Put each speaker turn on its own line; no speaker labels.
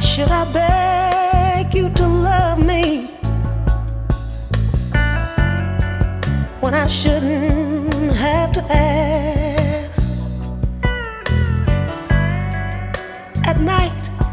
should I beg you to love me when I shouldn't have to ask? At night